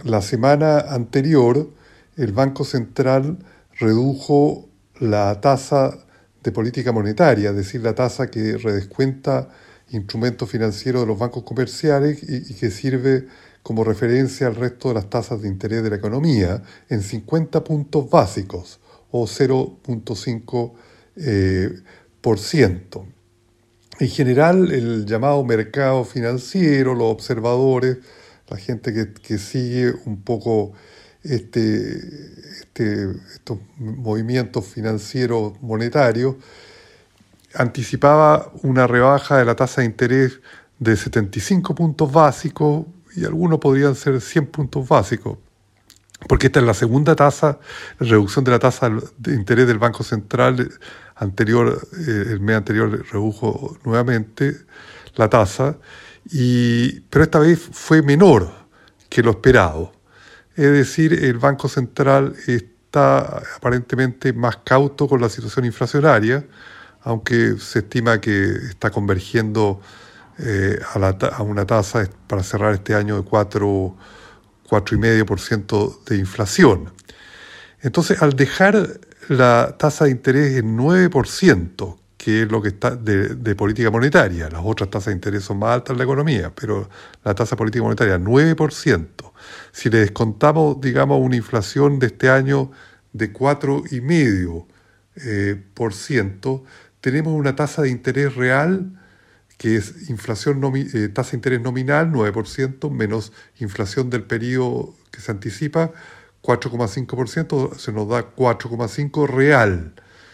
la semana anterior el Banco Central redujo la tasa de política monetaria, es decir, la tasa que redescuenta instrumentos financieros de los bancos comerciales y que sirve como referencia al resto de las tasas de interés de la economía, en 50 puntos básicos o 0,5%. Por ciento. En general, el llamado mercado financiero, los observadores, la gente que sigue un poco estos movimientos financieros monetarios, anticipaba una rebaja de la tasa de interés de 75 puntos básicos y algunos podrían ser 100 puntos básicos, porque esta es la segunda reducción de la tasa de interés del Banco Central anterior. El mes anterior redujo nuevamente la tasa, pero esta vez fue menor que lo esperado. Es decir, el Banco Central está aparentemente más cauto con la situación inflacionaria, aunque se estima que está convergiendo a una tasa para cerrar este año de 4,5% de inflación. Entonces, al dejar la tasa de interés en 9%, que es lo que está de política monetaria, las otras tasas de interés son más altas en la economía, pero la tasa de política monetaria 9%, si le descontamos, digamos, una inflación de este año de 4,5%, tenemos una tasa de interés real que es tasa de interés nominal, 9%, menos inflación del periodo que se anticipa, 4,5%, se nos da 4,5% real.